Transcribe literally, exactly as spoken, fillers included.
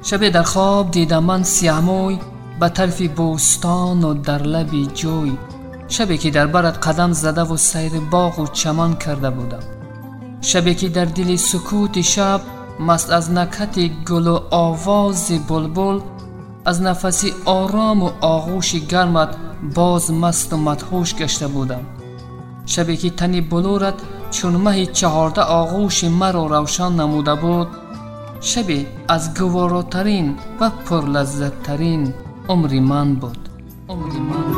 شبی در خواب دیدم من سیاه موی به طرف بوستان و در لب جوی. شبی که در برت قدم زده و سیر باغ و چمن کرده بودم. شبی که در دل سکوت شب مست از نکهت گل و آواز بلبل، از نفسی آرام و آغوش گرمت باز مست و مدهوش گشته بودم. شبی که تنی بلورت چون مه چهارده آغوش مرا روشن نموده بود. شبی از گواراترین و پرلذت ترین عمر من بود. عمر من